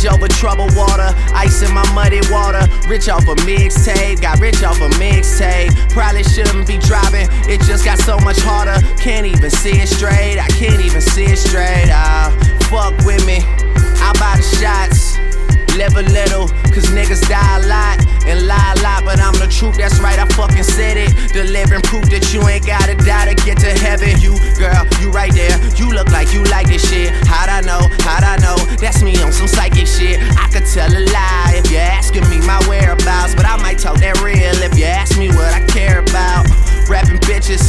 Bridge over troubled water, ice in my muddy water. Rich off a mixtape, got rich off a mixtape. Probably shouldn't be driving, it just got so much harder. Can't even see it straight, I can't even see it straight. Fuck with me, I'll buy the shots. Live a little, cause niggas die a lot and lie a lot, but I'm the truth, that's right, I fucking said it. Delivering proof that you ain't gotta die to get to heaven. You, girl, you right there, you look like you like this shit. How'd I know, that's me on some psychic shit. I could tell a lie if you're asking me my whereabouts, but I might talk that real if you ask me what I care about. Rapping bitches,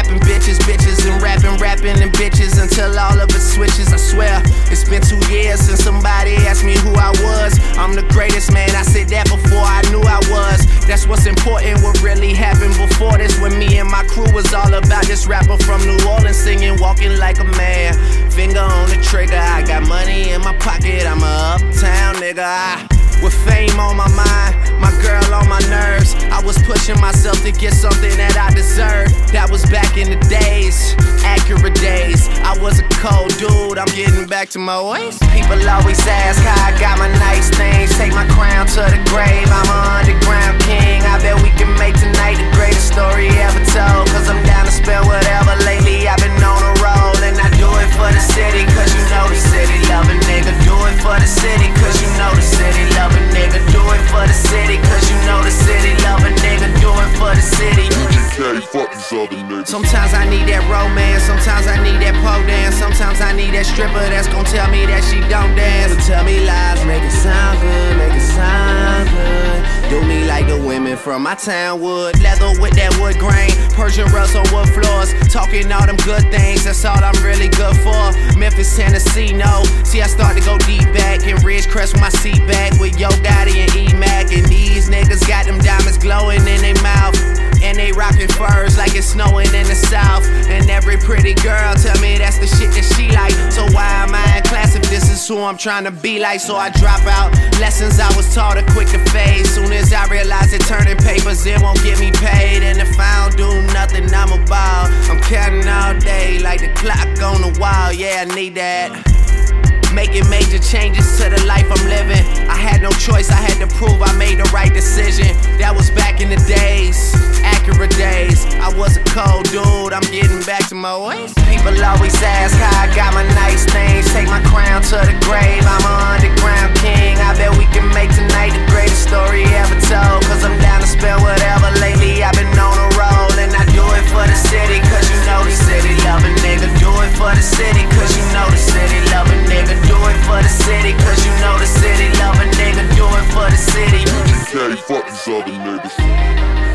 and rapping and bitches until all of it switches. I swear, it's been 2 years since somebody asked me who I was. I'm the greatest, man, I said that before I knew I was. That's what's important, what really happened before this. When me and my crew was all about this rapper from New Orleans singing, walking like a man. Finger on the trigger, I got money in my pocket, I'm a uptown nigga. With fame on my mind, my girl on my nerves, I was pushing myself to get something that I deserve. That was back in the days, accurate days. I was a cold dude, I'm getting back to my ways. People always ask how I got my nice things. Take my crown to the grave, I'm an underground king. I bet we can make tonight the greatest story ever told. Cause I'm down to spend whatever. Lately I've been on a roll, and I do it for the city. Cause you know the city love a nigga. Do it for the city, cause you know the city love a nigga. Do it for the city, cause you know the city love a nigga. Do it for the city. Fuck these other niggas. Sometimes I need that romance, sometimes I need that pole dance. Sometimes I need that stripper that's gon' tell me that she don't dance. So tell me lies, make it sound good, make it sound good. Do me like the women from my town would. Leather with that wood grain, Persian rugs on wood floors. Talking all them good things, that's all I'm really good for. Memphis, Tennessee, no. See, I start to go deep back in Ridgecrest with my seat back with Yo Gotti and E-Mac. And these niggas got them diamonds glowing in their mouth. And they rockin' furs like it's snowing in the south. And every pretty girl tell me that's the shit that she like. So why am I in class if this is who I'm trying to be like? So I drop out lessons I was taught are quick to fade. Soon as I realize that turning papers, it won't get me paid. And if I don't do nothing, I'm a ball. I'm counting all day like the clock on the wall. Yeah, I need that. Making major changes to the life I'm living. I had no choice, I had to prove I made the right decision. That was back in the days, accurate days. I was a cold dude, I'm getting back to my ways. People always ask how I got my nice things. Take my crown to the grave, I'm an underground king. I bet we can make tonight the greatest story ever told. Cause I'm down to spend whatever. Lately I've been on a roll, and I do it for the city. Cause you know the city love a nigga. Do it for the city, cause you know the city love a nigga. Do it for the city, cause you know the city love a nigga. Do it for the city. Fuck these other niggas.